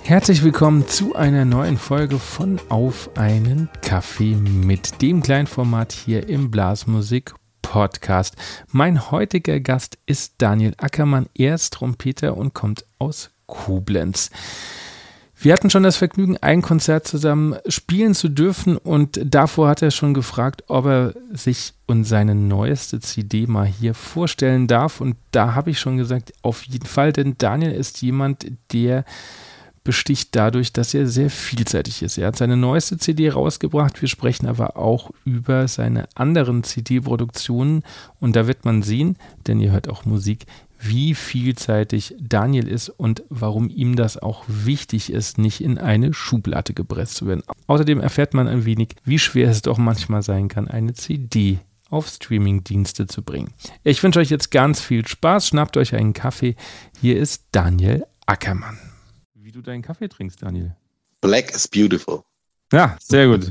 Herzlich willkommen zu einer neuen Folge von Auf einen Kaffee mit dem Kleinformat hier im Blasmusik-Podcast. Mein heutiger Gast ist Daniel Ackermann. Er ist Trompeter und kommt aus Koblenz. Wir hatten schon das Vergnügen, ein Konzert zusammen spielen zu dürfen und davor hat er schon gefragt, ob er sich und seine neueste CD mal hier vorstellen darf. Und da habe ich schon gesagt, auf jeden Fall, denn Daniel ist jemand, der besticht dadurch, dass er sehr vielseitig ist. Er hat seine neueste CD rausgebracht, wir sprechen aber auch über seine anderen CD-Produktionen und da wird man sehen, denn ihr hört auch Musik, wie vielseitig Daniel ist und warum ihm das auch wichtig ist, nicht in eine Schublade gepresst zu werden. Außerdem erfährt man ein wenig, wie schwer es doch manchmal sein kann, eine CD auf Streaming-Dienste zu bringen. Ich wünsche euch jetzt ganz viel Spaß, schnappt euch einen Kaffee. Hier ist Daniel Ackermann. Wie du deinen Kaffee trinkst, Daniel? Black is beautiful. Ja, sehr gut.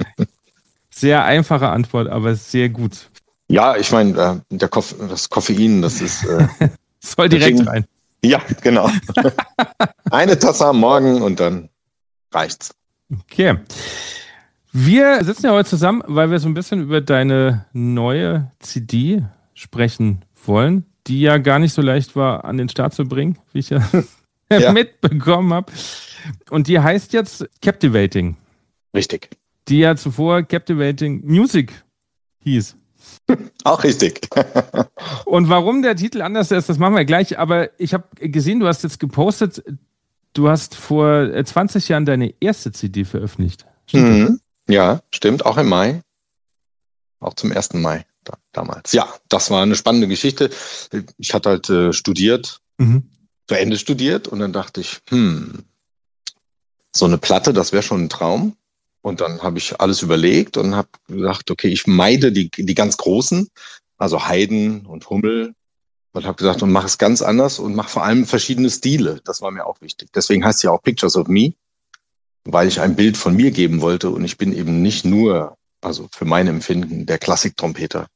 Sehr einfache Antwort, aber sehr gut. Ja, ich meine, das Koffein, das ist... soll direkt rein. Ja, genau. Eine Tasse am Morgen und dann reicht's. Okay. Wir sitzen ja heute zusammen, weil wir so ein bisschen über deine neue CD sprechen wollen, die ja gar nicht so leicht war, an den Start zu bringen, wie ich ja mitbekommen habe. Und die heißt jetzt Captivating. Richtig. Die ja zuvor Captivating Music hieß. Auch richtig. Und warum der Titel anders ist, das machen wir gleich. Aber ich habe gesehen, du hast jetzt gepostet, du hast vor 20 Jahren deine erste CD veröffentlicht. Stimmt Ja, stimmt. Auch im Mai. Auch zum 1. Mai damals. Ja, das war eine spannende Geschichte. Ich hatte halt studiert, zu Ende studiert und dann dachte ich, so eine Platte, das wäre schon ein Traum. Und dann habe ich alles überlegt und habe gesagt, okay, ich meide die ganz Großen, also Haydn und Hummel. Und habe gesagt, und mache es ganz anders und mache vor allem verschiedene Stile. Das war mir auch wichtig. Deswegen heißt es ja auch Pictures of Me, weil ich ein Bild von mir geben wollte. Und ich bin eben nicht nur, also für mein Empfinden, der Klassiktrompeter.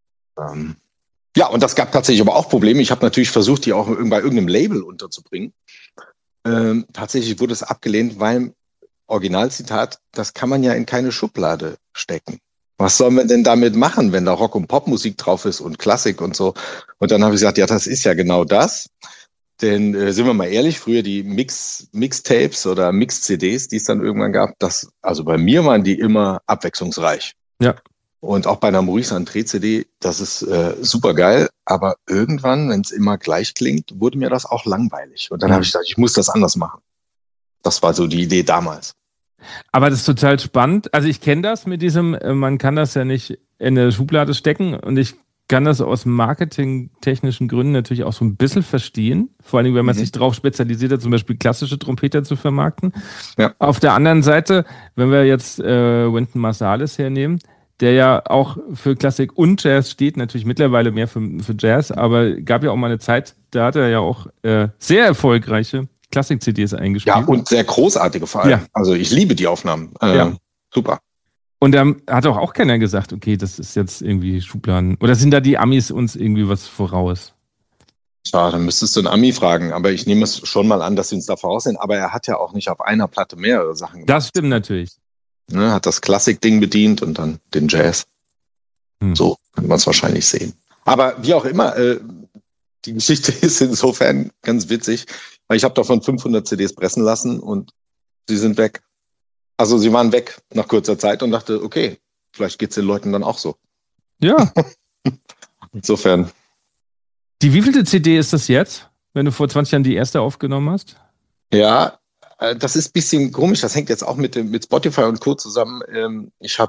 Ja, und das gab tatsächlich aber auch Probleme. Ich habe natürlich versucht, die auch bei irgendeinem Label unterzubringen. Tatsächlich wurde es abgelehnt, weil Originalzitat, das kann man ja in keine Schublade stecken. Was soll man denn damit machen, wenn da Rock- und Popmusik drauf ist und Klassik und so? Und dann habe ich gesagt, ja, das ist ja genau das. Denn sind wir mal ehrlich, früher die Mixtapes oder Mix-CDs, die es dann irgendwann gab, also bei mir waren die immer abwechslungsreich. Ja. Und auch bei einer Maurice André-CD, das ist super geil. Aber irgendwann, wenn es immer gleich klingt, wurde mir das auch langweilig. Und dann habe ich gesagt, ich muss das anders machen. Das war so die Idee damals. Aber das ist total spannend. Also ich kenne das mit diesem, man kann das ja nicht in eine Schublade stecken und ich kann das aus marketingtechnischen Gründen natürlich auch so ein bisschen verstehen. Vor allem, wenn man sich darauf spezialisiert hat, zum Beispiel klassische Trompeter zu vermarkten. Ja. Auf der anderen Seite, wenn wir jetzt Wynton Marsalis hernehmen, der ja auch für Klassik und Jazz steht, natürlich mittlerweile mehr für Jazz, aber gab ja auch mal eine Zeit, da hat er ja auch sehr erfolgreiche Klassik-CDs eingespielt. Ja, und sehr großartige vor allem. Ja. Also ich liebe die Aufnahmen. Super. Und da hat auch keiner gesagt, okay, das ist jetzt irgendwie Schubladen. Oder sind da die Amis uns irgendwie was voraus? Ja, dann müsstest du einen Ami fragen. Aber ich nehme es schon mal an, dass sie uns da voraus sind. Aber er hat ja auch nicht auf einer Platte mehrere Sachen gemacht. Das stimmt natürlich. Ne, hat das Klassik-Ding bedient und dann den Jazz. So kann man es wahrscheinlich sehen. Aber wie auch immer, die Geschichte ist insofern ganz witzig, weil ich habe davon 500 CDs pressen lassen und sie sind weg. Also sie waren weg nach kurzer Zeit und dachte, okay, vielleicht geht's den Leuten dann auch so. Ja. Insofern. Die wievielte CD ist das jetzt, wenn du vor 20 Jahren die erste aufgenommen hast? Ja, das ist ein bisschen komisch. Das hängt jetzt auch mit Spotify und Co. zusammen.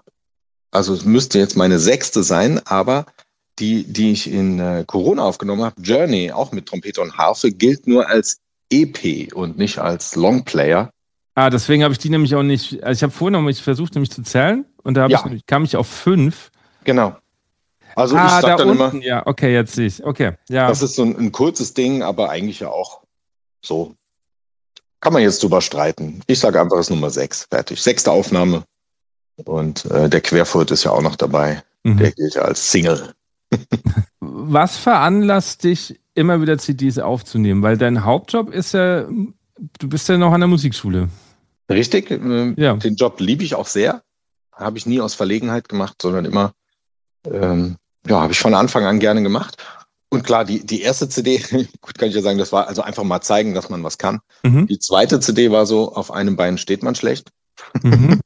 Es müsste jetzt meine 6. sein, aber die ich in Corona aufgenommen habe, Journey, auch mit Trompete und Harfe, gilt nur als EP und nicht als Longplayer. Deswegen habe ich die nämlich auch nicht, also ich habe vorhin noch versucht, nämlich zu zählen und da kam ich auf 5. Genau. Also ich sag dann unten, immer, ja, okay, jetzt sehe ich, okay, ja. Das ist so ein kurzes Ding, aber eigentlich ja auch so. Kann man jetzt drüber streiten. Ich sage einfach, es ist Nummer 6, fertig. 6. Aufnahme und der Querfurt ist ja auch noch dabei. Der gilt ja als Single. Was veranlasst dich, immer wieder CDs aufzunehmen? Weil dein Hauptjob ist ja du bist ja noch an der Musikschule. Richtig, Ja. den Job liebe ich auch sehr. Habe ich nie aus Verlegenheit gemacht, sondern immer, habe ich von Anfang an gerne gemacht. Und klar, die erste CD, gut, kann ich ja sagen, das war also einfach mal zeigen, dass man was kann. Mhm. Die zweite CD war so, auf einem Bein steht man schlecht. Mhm.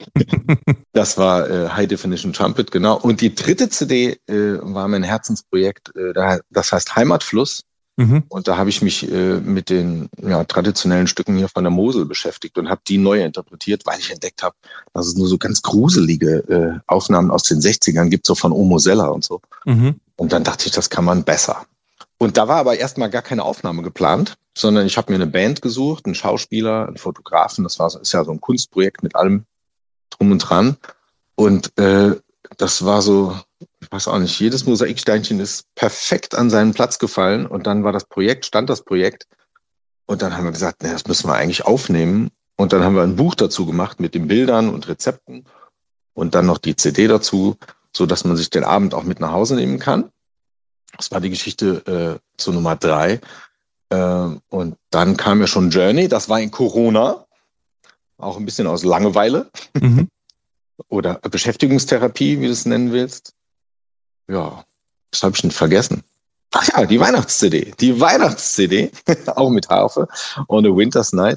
Das war High Definition Trumpet, genau. Und die dritte CD war mein Herzensprojekt, das heißt Heimatfluss. Mhm. Und da habe ich mich mit den traditionellen Stücken hier von der Mosel beschäftigt und habe die neu interpretiert, weil ich entdeckt habe, dass es nur so ganz gruselige Aufnahmen aus den 60ern gibt, so von Omo Sella und so. Mhm. Und dann dachte ich, das kann man besser. Und da war aber erstmal gar keine Aufnahme geplant, sondern ich habe mir eine Band gesucht, einen Schauspieler, einen Fotografen. Ist ja so ein Kunstprojekt mit allem drum und dran. Und das war so, ich weiß auch nicht, jedes Mosaiksteinchen ist perfekt an seinen Platz gefallen. Und dann stand das Projekt. Und dann haben wir gesagt, das müssen wir eigentlich aufnehmen. Und dann haben wir ein Buch dazu gemacht mit den Bildern und Rezepten und dann noch die CD dazu, so dass man sich den Abend auch mit nach Hause nehmen kann. Das war die Geschichte zu Nummer 3. Und dann kam ja schon Journey, das war in Corona, auch ein bisschen aus Langeweile Mhm. oder Beschäftigungstherapie, wie du es nennen willst. Ja, was habe ich denn vergessen? Ach ja, die Weihnachts-CD. Die Weihnachts-CD, auch mit Harfe, On a Winter's Night.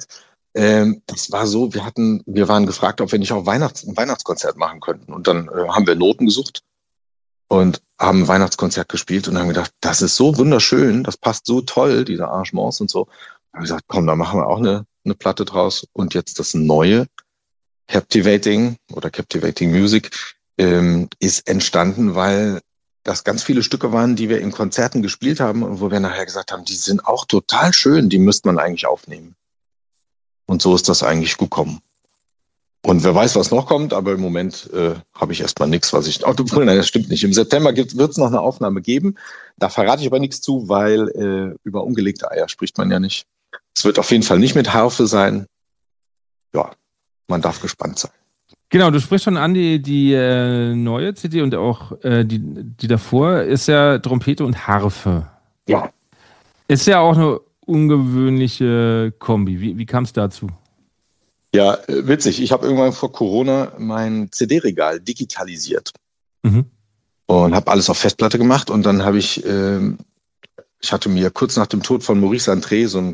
Das war so, wir waren gefragt, ob wir nicht auch ein Weihnachtskonzert machen könnten. Und dann haben wir Noten gesucht und haben ein Weihnachtskonzert gespielt und haben gedacht, das ist so wunderschön, das passt so toll, diese Arrangements und so. Haben gesagt, komm, da machen wir auch eine Platte draus. Und jetzt das neue Captivating Music ist entstanden, weil das ganz viele Stücke waren, die wir in Konzerten gespielt haben und wo wir nachher gesagt haben, die sind auch total schön, die müsste man eigentlich aufnehmen. Und so ist das eigentlich gekommen. Und wer weiß, was noch kommt, aber im Moment habe ich erstmal nichts, obwohl, nein, das stimmt nicht. Im September wird es noch eine Aufnahme geben. Da verrate ich aber nichts zu, weil über ungelegte Eier spricht man ja nicht. Es wird auf jeden Fall nicht mit Harfe sein. Ja, man darf gespannt sein. Genau, du sprichst schon an, die neue CD und auch die davor ist ja Trompete und Harfe. Ja. Ist ja auch eine ungewöhnliche Kombi. Wie kam es dazu? Ja, witzig. Ich habe irgendwann vor Corona mein CD-Regal digitalisiert Mhm. und habe alles auf Festplatte gemacht. Und dann habe ich hatte mir kurz nach dem Tod von Maurice André so ein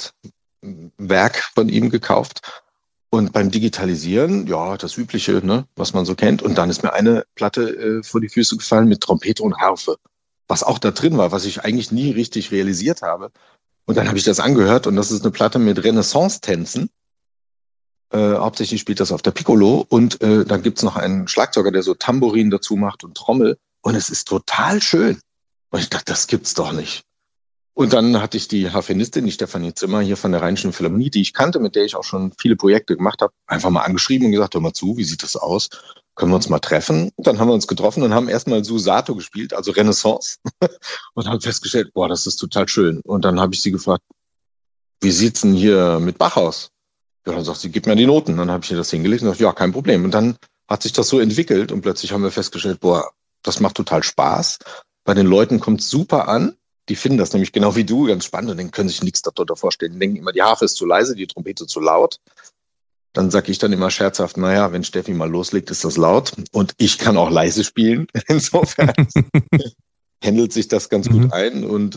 Gesamtwerk von ihm gekauft. Und beim Digitalisieren, ja, das Übliche, ne, was man so kennt. Und dann ist mir eine Platte vor die Füße gefallen mit Trompete und Harfe, was auch da drin war, was ich eigentlich nie richtig realisiert habe. Und dann habe ich das angehört und das ist eine Platte mit Renaissance-Tänzen. Hauptsächlich spielt das auf der Piccolo und dann gibt's noch einen Schlagzeuger, der so Tambourin dazu macht und Trommel. Und es ist total schön. Und ich dachte, das gibt's doch nicht. Und dann hatte ich die Harfenistin, die Stefanie Zimmer hier von der Rheinischen Philharmonie, die ich kannte, mit der ich auch schon viele Projekte gemacht habe, einfach mal angeschrieben und gesagt, hör mal zu, wie sieht das aus? Können wir uns mal treffen? Und dann haben wir uns getroffen und haben erstmal Susato gespielt, also Renaissance, und haben festgestellt, boah, das ist total schön. Und dann habe ich sie gefragt, wie sieht's denn hier mit Bach aus? Ja, dann sagt sie, gib mir die Noten. Dann habe ich ihr das hingelegt und gesagt, ja, kein Problem. Und dann hat sich das so entwickelt und plötzlich haben wir festgestellt, boah, das macht total Spaß. Bei den Leuten kommt es super an. Die finden das nämlich genau wie du ganz spannend und dann können sich nichts darunter vorstellen. Die denken immer, die Harfe ist zu leise, die Trompete zu laut. Dann sage ich dann immer scherzhaft, naja, wenn Steffi mal loslegt, ist das laut. Und ich kann auch leise spielen. Insofern handelt sich das ganz gut ein. Und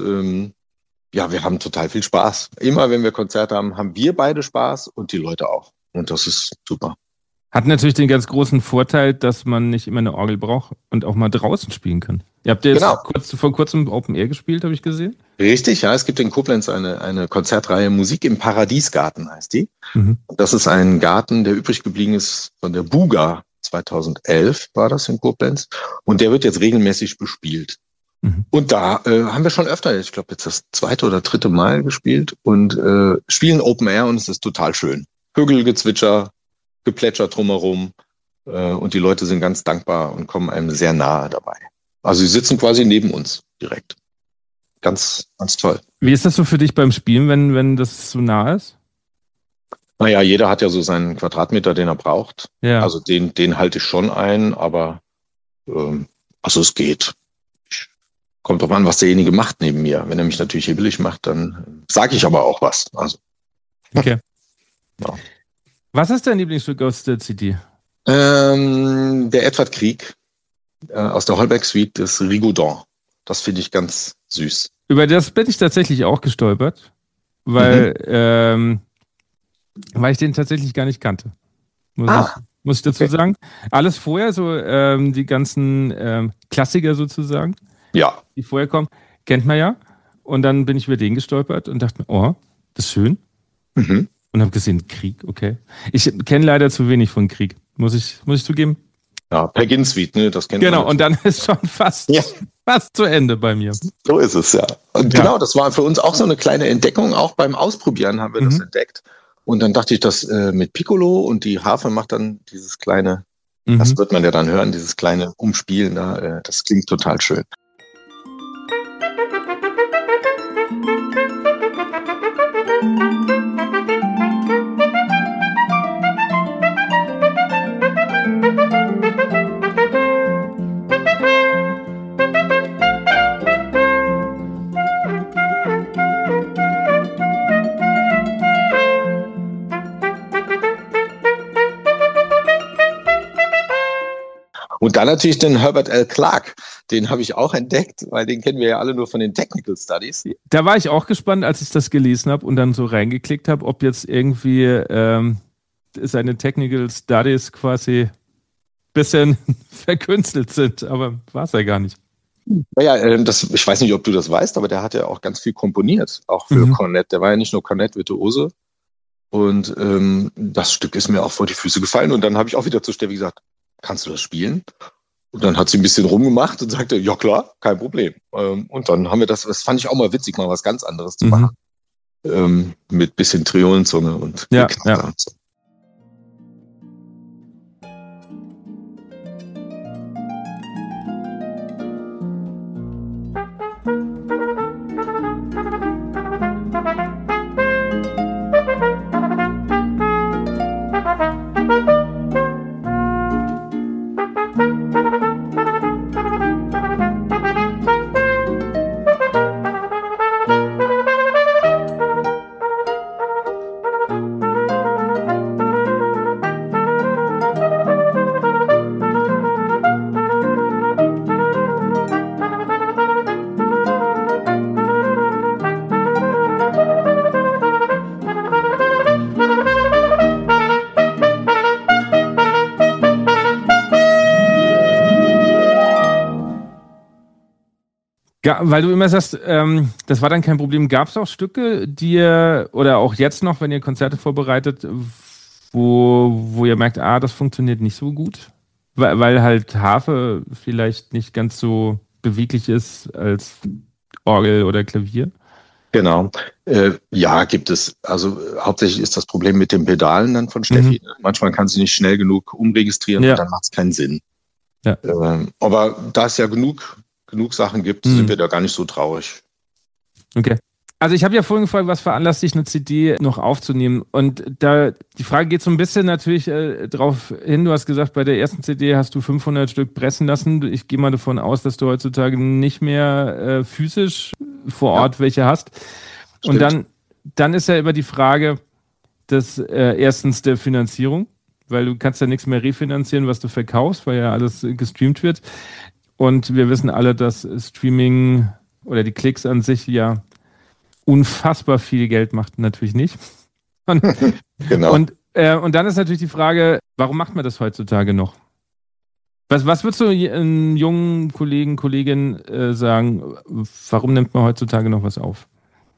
ja, wir haben total viel Spaß. Immer wenn wir Konzerte haben, haben wir beide Spaß und die Leute auch. Und das ist super. Hat natürlich den ganz großen Vorteil, dass man nicht immer eine Orgel braucht und auch mal draußen spielen kann. Ihr habt ja jetzt Genau. vor kurzem Open Air gespielt, habe ich gesehen. Richtig, ja. Es gibt in Koblenz eine Konzertreihe Musik im Paradiesgarten, heißt die. Mhm. Das ist ein Garten, der übrig geblieben ist von der Buga. 2011 war das in Koblenz. Und der wird jetzt regelmäßig bespielt. Mhm. Und da haben wir schon öfter, ich glaube jetzt das 2. oder 3. Mal gespielt und spielen Open Air und es ist total schön. Vögelgezwitscher, Geplätscher drumherum und die Leute sind ganz dankbar und kommen einem sehr nahe dabei. Also sie sitzen quasi neben uns direkt. Ganz, ganz toll. Wie ist das so für dich beim Spielen, wenn das so nah ist? Naja, jeder hat ja so seinen Quadratmeter, den er braucht. Ja. Also den halte ich schon ein, aber also es geht. Kommt drauf an, was derjenige macht neben mir. Wenn er mich natürlich hibbelig macht, dann sage ich aber auch was. Also. Okay. Ja. Was ist dein Lieblingsstück aus der CD? Der Edward Grieg aus der Holberg Suite des Rigaudon. Das finde ich ganz süß. Über das bin ich tatsächlich auch gestolpert, weil ich den tatsächlich gar nicht kannte. Muss ich dazu sagen. Alles vorher, so die ganzen Klassiker sozusagen, Ja. die vorher kommen, kennt man ja. Und dann bin ich über den gestolpert und dachte mir, oh, das ist schön. Mhm. Und habe gesehen, Krieg, okay. Ich kenne leider zu wenig von Krieg, muss ich zugeben. Ja, Peer Gynt Suite, ne, das kennt man. Genau, und dann ist schon fast zu Ende bei mir. So ist es, ja. Und genau, das war für uns auch so eine kleine Entdeckung. Auch beim Ausprobieren haben wir das entdeckt. Und dann dachte ich, das mit Piccolo und die Harfe macht dann dieses kleine, das wird man ja dann hören, dieses kleine Umspielen da, das klingt total schön. Und dann natürlich den Herbert L. Clarke. Den habe ich auch entdeckt, weil den kennen wir ja alle nur von den Technical Studies. Da war ich auch gespannt, als ich das gelesen habe und dann so reingeklickt habe, ob jetzt irgendwie seine Technical Studies quasi ein bisschen verkünstelt sind. Aber war es ja gar nicht. Naja, ich weiß nicht, ob du das weißt, aber der hat ja auch ganz viel komponiert, auch für Cornette. Der war ja nicht nur Cornette-Virtuose. Und das Stück ist mir auch vor die Füße gefallen. Und dann habe ich auch wieder zu Steffi gesagt, kannst du das spielen? Und dann hat sie ein bisschen rumgemacht und sagte, ja klar, kein Problem. Und dann haben wir das fand ich auch mal witzig, mal was ganz anderes zu machen. Mit bisschen Triolenzunge und Knacker und so. Ja, weil du immer sagst, das war dann kein Problem. Gab es auch Stücke, die ihr, oder auch jetzt noch, wenn ihr Konzerte vorbereitet, wo ihr merkt, das funktioniert nicht so gut? Weil halt Harfe vielleicht nicht ganz so beweglich ist als Orgel oder Klavier? Genau. Ja, gibt es. Also hauptsächlich ist das Problem mit den Pedalen dann von Steffi. Manchmal kann sie nicht schnell genug umregistrieren und dann macht es keinen Sinn. Ja. Aber da es ja genug Sachen gibt, sind wir da gar nicht so traurig. Okay. Also ich habe ja vorhin gefragt, was veranlasst dich, eine CD noch aufzunehmen? Und da die Frage geht so ein bisschen natürlich drauf hin. Du hast gesagt, bei der ersten CD hast du 500 Stück pressen lassen. Ich gehe mal davon aus, dass du heutzutage nicht mehr physisch vor Ort welche hast. Stimmt. Und dann ist ja immer die Frage des erstens der Finanzierung, weil du kannst ja nichts mehr refinanzieren, was du verkaufst, weil ja alles gestreamt wird. Und wir wissen alle, dass Streaming oder die Klicks an sich ja unfassbar viel Geld macht, natürlich nicht. Genau. Und dann ist natürlich die Frage, warum macht man das heutzutage noch? Was würdest du einen jungen Kollegen, Kollegin sagen, warum nimmt man heutzutage noch was auf?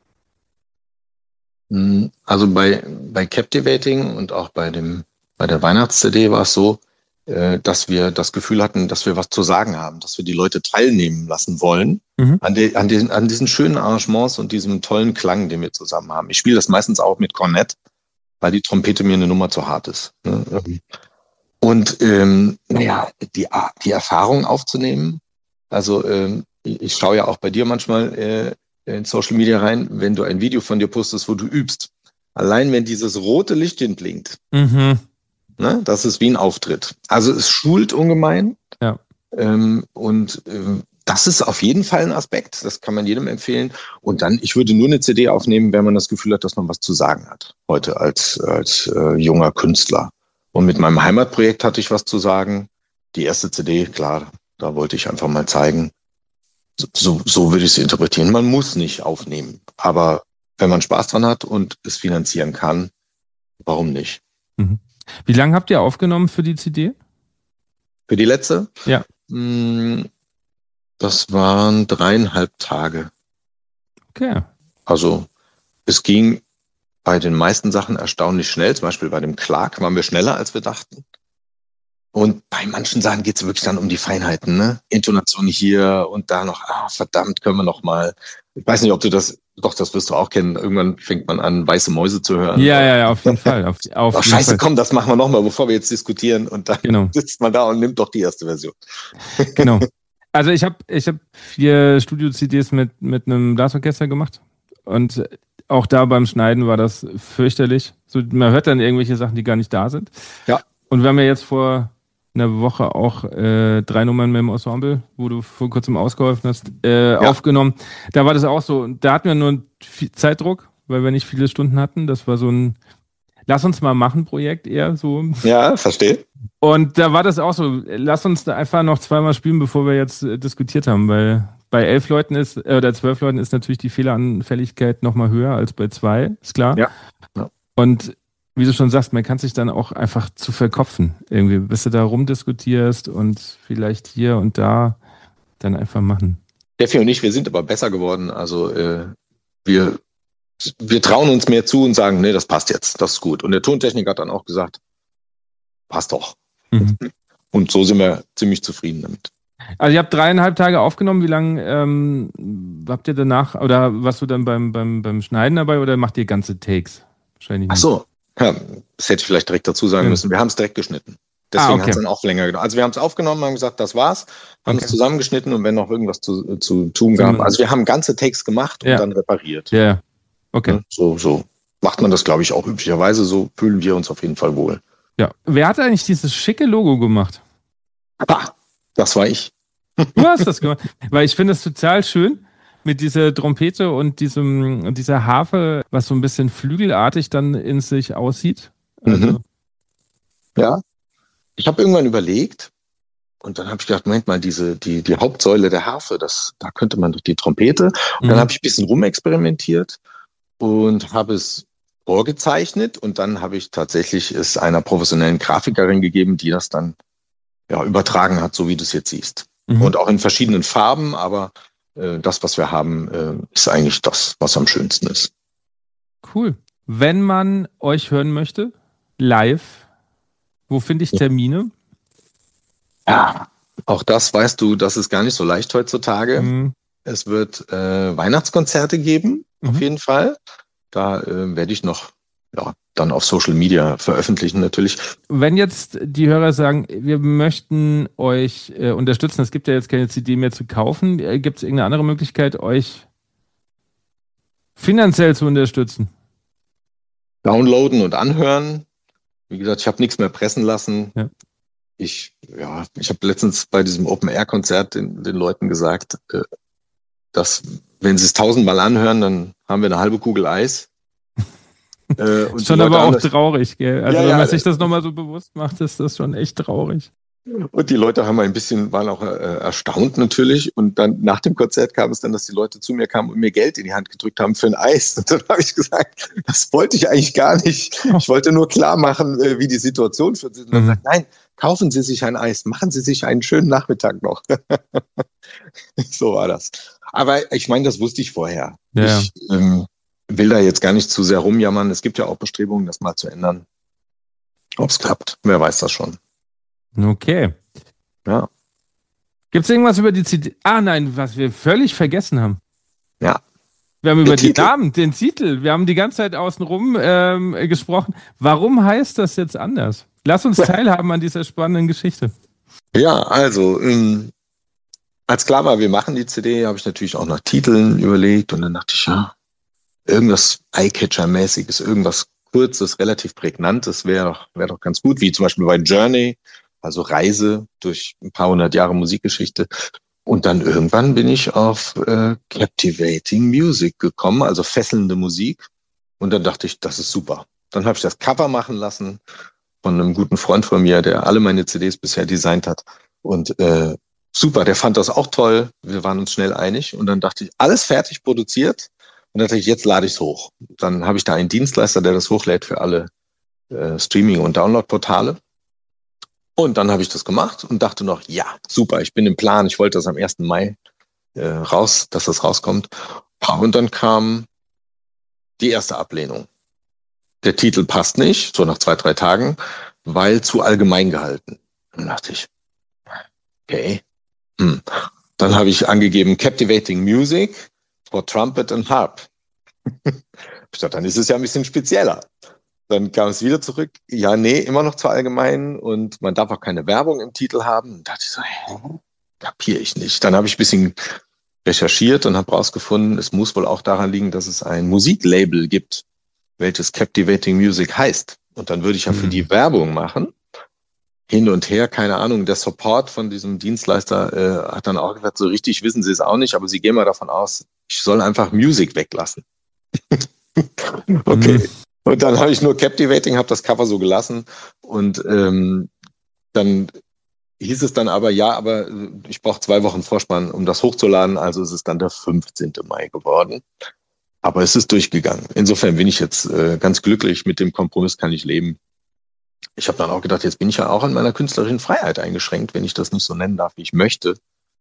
Also bei Captivating und auch bei der Weihnachts-CD war es so, dass wir das Gefühl hatten, dass wir was zu sagen haben, dass wir die Leute teilnehmen lassen wollen an diesen schönen Arrangements und diesem tollen Klang, den wir zusammen haben. Ich spiele das meistens auch mit Cornette, weil die Trompete mir eine Nummer zu hart ist. Ne? Und die Erfahrung aufzunehmen, also ich schaue ja auch bei dir manchmal in Social Media rein, wenn du ein Video von dir postest, wo du übst. Allein wenn dieses rote Lichtchen blinkt, ne, das ist wie ein Auftritt. Also es schult ungemein. Ja. das ist auf jeden Fall ein Aspekt. Das kann man jedem empfehlen. Und dann, ich würde nur eine CD aufnehmen, wenn man das Gefühl hat, dass man was zu sagen hat. Heute als junger Künstler. Und mit meinem Heimatprojekt hatte ich was zu sagen. Die erste CD, klar, da wollte ich einfach mal zeigen. So würde ich es interpretieren. Man muss nicht aufnehmen. Aber wenn man Spaß dran hat und es finanzieren kann, warum nicht? Mhm. Wie lange habt ihr aufgenommen für die CD? Für die letzte? Ja. Das waren 3,5 Tage. Okay. Also es ging bei den meisten Sachen erstaunlich schnell. Zum Beispiel bei dem Clark waren wir schneller, als wir dachten. Und bei manchen Sachen geht es wirklich dann um die Feinheiten, ne? Intonation hier und da noch, verdammt, können wir noch mal. Ich weiß nicht, ob du das, doch, das wirst du auch kennen. Irgendwann fängt man an, weiße Mäuse zu hören. Ja, auf jeden Fall. Auf jeden Scheiße, Fall. komm, das machen wir nochmal, bevor wir jetzt diskutieren. Und dann sitzt man da und nimmt doch die erste Version. Genau. Also ich hab 4 Studio-CDs mit einem Blasorchester gemacht. Und auch da beim Schneiden war das fürchterlich. So, man hört dann irgendwelche Sachen, die gar nicht da sind. Ja. Und wir haben ja jetzt vor einer Woche auch 3 Nummern mit dem Ensemble, wo du vor kurzem ausgeholfen hast, aufgenommen. Da war das auch so. Da hatten wir nur Zeitdruck, weil wir nicht viele Stunden hatten. Das war so ein Lass uns mal machen Projekt eher so. Ja, verstehe. Und da war das auch so, lass uns da einfach noch 2-mal spielen, bevor wir jetzt diskutiert haben, weil bei 11 Leuten oder 12 Leuten ist natürlich die Fehleranfälligkeit nochmal höher als bei 2, ist klar. Ja. Und wie du schon sagst, man kann sich dann auch einfach zu verkopfen, irgendwie, bis du da rumdiskutierst und vielleicht hier und da dann einfach machen. Steffi und ich, wir sind aber besser geworden. Also wir trauen uns mehr zu und sagen, nee, das passt jetzt, das ist gut. Und der Tontechniker hat dann auch gesagt, passt doch. Mhm. Und so sind wir ziemlich zufrieden damit. Also ihr habt 3,5 Tage aufgenommen. Wie lange habt ihr danach, oder warst du dann beim Schneiden dabei oder macht ihr ganze Takes? Wahrscheinlich nicht. Ach so, ja, das hätte ich vielleicht direkt dazu sagen müssen. Wir haben es direkt geschnitten. Deswegen hat es dann auch länger gedauert. Also wir haben es aufgenommen, haben gesagt, das war's, haben es zusammengeschnitten und wenn noch irgendwas zu tun gab. Also wir haben ganze Takes gemacht und dann repariert. Ja, okay. So macht man das, glaube ich, auch üblicherweise. So fühlen wir uns auf jeden Fall wohl. Ja. Wer hat eigentlich dieses schicke Logo gemacht? Das war ich. Du hast das gemacht. Weil ich finde es total schön mit dieser Trompete und dieser Harfe, was so ein bisschen flügelartig dann in sich aussieht. Also. Ja. Ich habe irgendwann überlegt und dann habe ich gedacht, Moment mal, die Hauptsäule der Harfe, da könnte man doch die Trompete. Und dann habe ich ein bisschen rumexperimentiert und habe es vorgezeichnet und dann habe ich tatsächlich es einer professionellen Grafikerin gegeben, die das dann übertragen hat, so wie du es jetzt siehst. Und auch in verschiedenen Farben, aber das, was wir haben, ist eigentlich das, was am schönsten ist. Cool. Wenn man euch hören möchte, live, wo finde ich Termine? Ja, auch das weißt du, das ist gar nicht so leicht heutzutage. Es wird Weihnachtskonzerte geben, auf jeden Fall. Da werde ich noch dann auf Social Media veröffentlichen natürlich. Wenn jetzt die Hörer sagen, wir möchten euch unterstützen, es gibt ja jetzt keine CD mehr zu kaufen, gibt es irgendeine andere Möglichkeit, euch finanziell zu unterstützen? Downloaden und anhören. Wie gesagt, ich habe nichts mehr pressen lassen. Ja. Ich habe letztens bei diesem Open-Air-Konzert den Leuten gesagt, dass, wenn sie es 1000-mal anhören, dann haben wir eine halbe Kugel Eis. Und schon aber auch traurig, gell? Also wenn man sich das nochmal so bewusst macht, ist das schon echt traurig. Und die Leute waren auch erstaunt natürlich. Und dann nach dem Konzert kam es dann, dass die Leute zu mir kamen und mir Geld in die Hand gedrückt haben für ein Eis. Und dann habe ich gesagt, das wollte ich eigentlich gar nicht. Ich wollte nur klar machen, wie die Situation für sie ist. Und dann sagt, nein, kaufen Sie sich ein Eis, machen Sie sich einen schönen Nachmittag noch. So war das. Aber ich meine, das wusste ich vorher. Ja. Ich will da jetzt gar nicht zu sehr rumjammern. Es gibt ja auch Bestrebungen, das mal zu ändern. Ob es klappt, wer weiß das schon. Okay. Ja. Gibt es irgendwas über die CD? Nein, was wir völlig vergessen haben. Ja. Wir haben über den Namen, den Titel. Wir haben die ganze Zeit außenrum gesprochen. Warum heißt das jetzt anders? Lass uns teilhaben an dieser spannenden Geschichte. Ja, also, als klar war, wir machen die CD, habe ich natürlich auch nach Titeln überlegt und dann dachte ich, irgendwas Eyecatcher-mäßiges, irgendwas Kurzes, relativ Prägnantes wäre doch ganz gut, wie zum Beispiel bei Journey, also Reise durch ein paar hundert Jahre Musikgeschichte. Und dann irgendwann bin ich auf Captivating Music gekommen, also fesselnde Musik. Und dann dachte ich, das ist super. Dann habe ich das Cover machen lassen von einem guten Freund von mir, der alle meine CDs bisher designt hat. Und super, der fand das auch toll. Wir waren uns schnell einig. Und dann dachte ich, alles fertig produziert. Und dann dachte ich, jetzt lade ich es hoch. Dann habe ich da einen Dienstleister, der das hochlädt für alle Streaming- und Download-Portale. Und dann habe ich das gemacht und dachte noch, ja, super, ich bin im Plan. Ich wollte das am 1. Mai raus, dass das rauskommt. Und dann kam die erste Ablehnung. Der Titel passt nicht, so nach 2, 3 Tagen, weil zu allgemein gehalten. Dann dachte ich, okay. Dann habe ich angegeben Captivating Music for Trumpet and Harp. Ich dachte, dann ist es ja ein bisschen spezieller. Dann kam es wieder zurück. Ja, nee, immer noch zu allgemein und man darf auch keine Werbung im Titel haben. Und dachte ich so, kapiere ich nicht. Dann habe ich ein bisschen recherchiert und habe rausgefunden, es muss wohl auch daran liegen, dass es ein Musiklabel gibt, welches Captivating Music heißt. Und dann würde ich ja für die Werbung machen. Hin und her, keine Ahnung, der Support von diesem Dienstleister hat dann auch gesagt, so richtig wissen sie es auch nicht, aber sie gehen mal davon aus, ich soll einfach Music weglassen. Okay. Und dann habe ich nur Captivating, habe das Cover so gelassen und dann hieß es dann aber, ja, aber ich brauche 2 Wochen Vorspann, um das hochzuladen, also ist es dann der 15. Mai geworden. Aber es ist durchgegangen. Insofern bin ich jetzt ganz glücklich, mit dem Kompromiss kann ich leben. Ich habe dann auch gedacht, jetzt bin ich ja auch an meiner künstlerischen Freiheit eingeschränkt, wenn ich das nicht so nennen darf, wie ich möchte.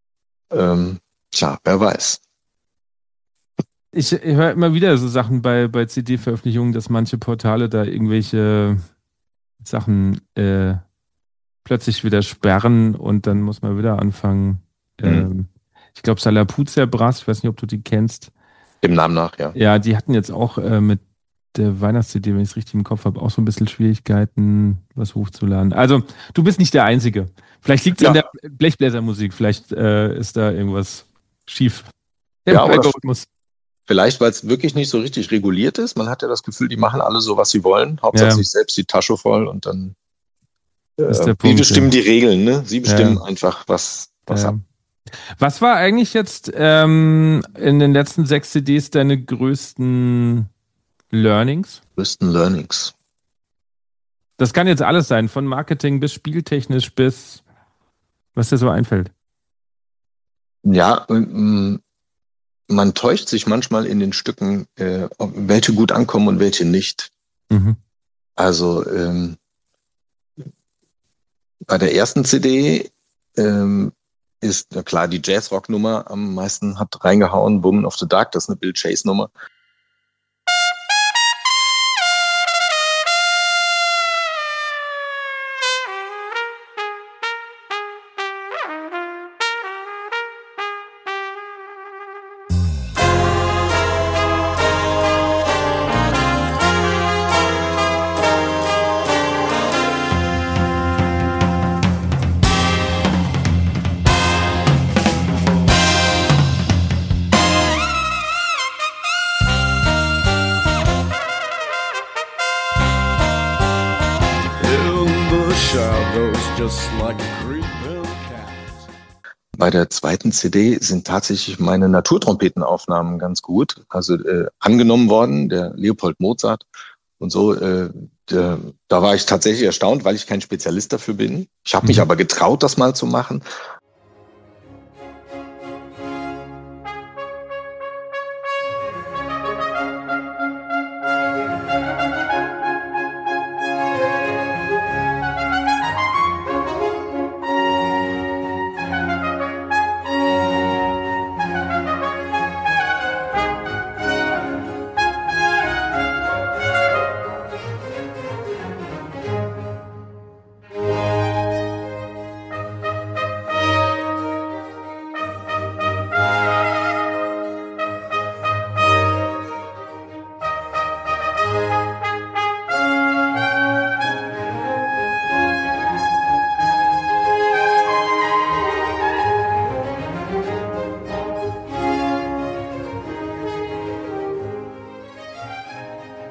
Tja, wer weiß. Ich höre immer wieder so Sachen bei CD-Veröffentlichungen, dass manche Portale da irgendwelche Sachen plötzlich wieder sperren und dann muss man wieder anfangen. Ich glaube, Salapuzia Brass, ich weiß nicht, ob du die kennst. Dem Namen nach, ja. Ja, die hatten jetzt auch mit der Weihnachts-CD, wenn ich es richtig im Kopf habe, auch so ein bisschen Schwierigkeiten, was hochzuladen. Also, du bist nicht der Einzige. Vielleicht liegt es an der Blechbläsermusik, vielleicht ist da irgendwas schief im Algorithmus. Vielleicht, weil es wirklich nicht so richtig reguliert ist. Man hat ja das Gefühl, die machen alle so, was sie wollen. Hauptsache sich selbst die Tasche voll und dann die bestimmen die Regeln, ne? Sie bestimmen einfach, was ab. Was war eigentlich jetzt in den letzten 6 CDs deine größten Learnings? Das kann jetzt alles sein, von Marketing bis spieltechnisch bis was dir so einfällt. Ja, man täuscht sich manchmal in den Stücken, welche gut ankommen und welche nicht. Also bei der ersten CD ist, na klar, die Jazz-Rock-Nummer am meisten hat reingehauen, Woman of the Dark, das ist eine Bill Chase-Nummer. Bei der zweiten CD sind tatsächlich meine Naturtrompetenaufnahmen ganz gut, also angenommen worden, der Leopold Mozart und so. Da war ich tatsächlich erstaunt, weil ich kein Spezialist dafür bin. Ich habe mich aber getraut, das mal zu machen.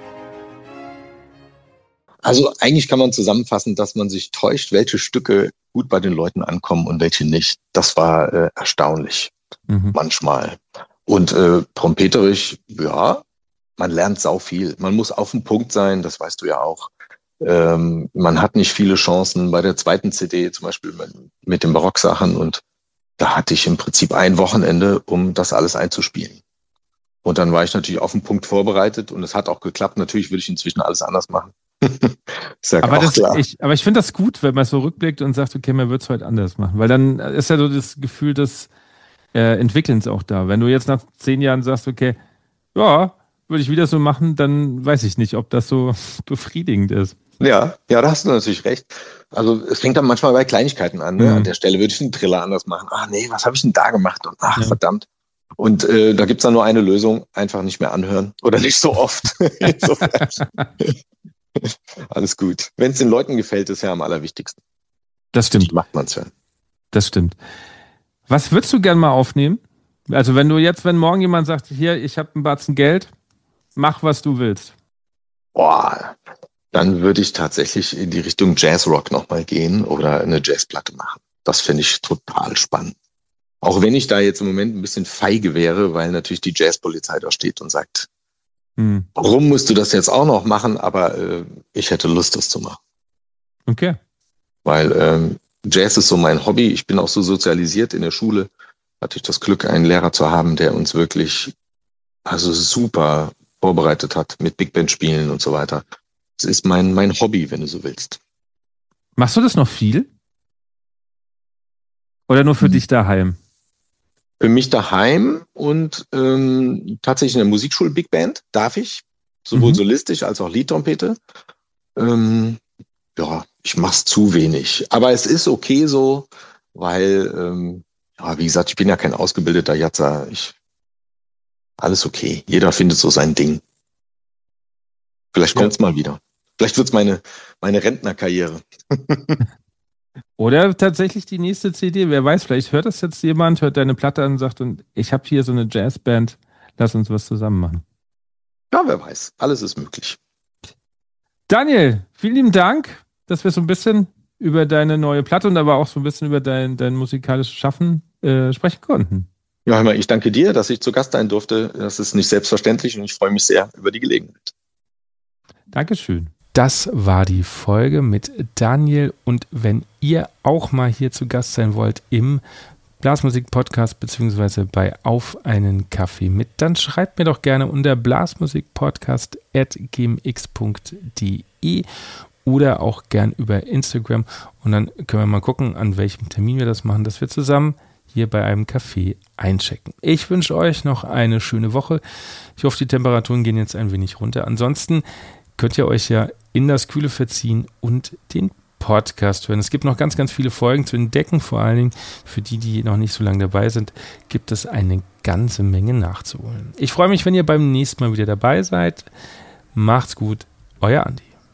Also eigentlich kann man zusammenfassen, dass man sich täuscht, welche Stücke gut bei den Leuten ankommen und welche nicht. Das war erstaunlich manchmal. Und trompeterisch, ja, man lernt sau viel. Man muss auf dem Punkt sein, das weißt du ja auch. Man hat nicht viele Chancen bei der zweiten CD, zum Beispiel mit den Barocksachen. Und da hatte ich im Prinzip ein Wochenende, um das alles einzuspielen. Und dann war ich natürlich auf den Punkt vorbereitet und es hat auch geklappt. Natürlich würde ich inzwischen alles anders machen. Aber ich finde das gut, wenn man so rückblickt und sagt, okay, man wird es heute anders machen. Weil dann ist ja so das Gefühl des Entwickelns auch da. Wenn du jetzt nach 10 Jahren sagst, okay, ja, würde ich wieder so machen, dann weiß ich nicht, ob das so befriedigend ist. Ja, da hast du natürlich recht. Also es fängt dann manchmal bei Kleinigkeiten an. Ne? An der Stelle würde ich einen Triller anders machen. Ach nee, was habe ich denn da gemacht? Und verdammt. Und da gibt's dann nur eine Lösung, einfach nicht mehr anhören. Oder nicht so oft. Alles gut. Wenn es den Leuten gefällt, ist ja am allerwichtigsten. Das stimmt. Wie macht man's ja. Das stimmt. Was würdest du gern mal aufnehmen? Also wenn morgen jemand sagt, hier, ich habe einen Batzen Geld, mach, was du willst. Dann würde ich tatsächlich in die Richtung Jazzrock nochmal gehen oder eine Jazzplatte machen. Das finde ich total spannend. Auch wenn ich da jetzt im Moment ein bisschen feige wäre, weil natürlich die Jazzpolizei da steht und sagt, warum musst du das jetzt auch noch machen? Aber ich hätte Lust, das zu machen. Okay. Weil Jazz ist so mein Hobby. Ich bin auch so sozialisiert in der Schule. Hatte ich das Glück, einen Lehrer zu haben, der uns wirklich super vorbereitet hat mit Big Band spielen und so weiter. Das ist mein Hobby, wenn du so willst. Machst du das noch viel? Oder nur für dich daheim? Für mich daheim und tatsächlich in der Musikschule Big Band darf ich, sowohl solistisch als auch Liedtrompete. Ich mach's zu wenig. Aber es ist okay so, weil, wie gesagt, ich bin ja kein ausgebildeter Jatzer. Alles okay. Jeder findet so sein Ding. Vielleicht kommt's mal wieder. Vielleicht wird's meine Rentnerkarriere. Oder tatsächlich die nächste CD. Wer weiß, vielleicht hört das jetzt jemand, hört deine Platte an und sagt, und ich habe hier so eine Jazzband, lass uns was zusammen machen. Ja, wer weiß. Alles ist möglich. Daniel, vielen lieben Dank, dass wir so ein bisschen über deine neue Platte und aber auch so ein bisschen über dein musikalisches Schaffen sprechen konnten. Ja, hör mal, ich danke dir, dass ich zu Gast sein durfte. Das ist nicht selbstverständlich und ich freue mich sehr über die Gelegenheit. Dankeschön. Das war die Folge mit Daniel und wenn ihr auch mal hier zu Gast sein wollt im Blasmusik-Podcast beziehungsweise bei Auf einen Kaffee mit, dann schreibt mir doch gerne unter blasmusikpodcast@gmx.de oder auch gern über Instagram und dann können wir mal gucken, an welchem Termin wir das machen, dass wir zusammen hier bei einem Café einchecken. Ich wünsche euch noch eine schöne Woche. Ich hoffe, die Temperaturen gehen jetzt ein wenig runter. Ansonsten könnt ihr euch ja in das Kühle verziehen und den Podcast hören. Es gibt noch ganz, ganz viele Folgen zu entdecken, vor allen Dingen für die noch nicht so lange dabei sind, gibt es eine ganze Menge nachzuholen. Ich freue mich, wenn ihr beim nächsten Mal wieder dabei seid. Macht's gut, euer Andi.